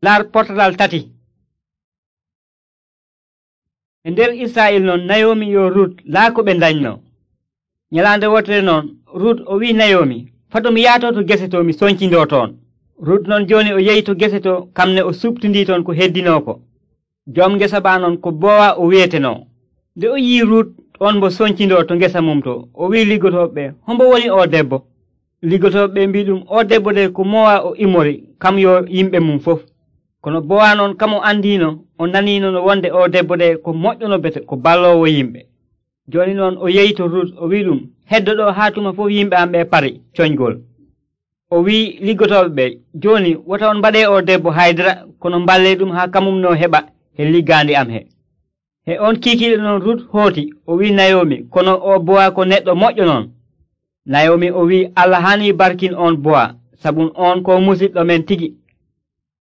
Lar portatal tati. E nder Israel noon Nayomi yo Rut laako ɓe dañno. Nyalande wotere noon Rut o wi Nayomi, fado mi yaato to gese to mi soñcindo toon. Rut noon joni o yehi to gese to kamne o subtindi toon ko heddino ko. Joom ngesa ba noon ko Bowa o wiyeteno. Nde o yi Rut on mo soñcindo to ngesa mum to, o wi liggotoɓe, hombo woni o debbo? Liggotoɓe mbi ɗum, o debbo de ko Mowa o imori, kam yo yimɓe mum fof. Kono Bowa noon kam o andino, o nanino no wonde o debbo de ko moƴƴono bete ko ballowo yimɓe. Joni noon o yehi to Rut o wi ɗum, heddo ɗo ha tuma fof yimɓe am ɓe pari coñgol. O wi liggotoɓe ɓe, joni wota on mbaɗe o debbo haydara kono mballe ɗum ha kamum no heɓa he liggandi am he. He on kikiɗe noon Rut hooti o wi Nayomi, kono o Bowa ko neɗɗo moƴƴo noon. Nayomi o wi Allah hani barkin on Bowa, sabu on ko musidɗo men tigi.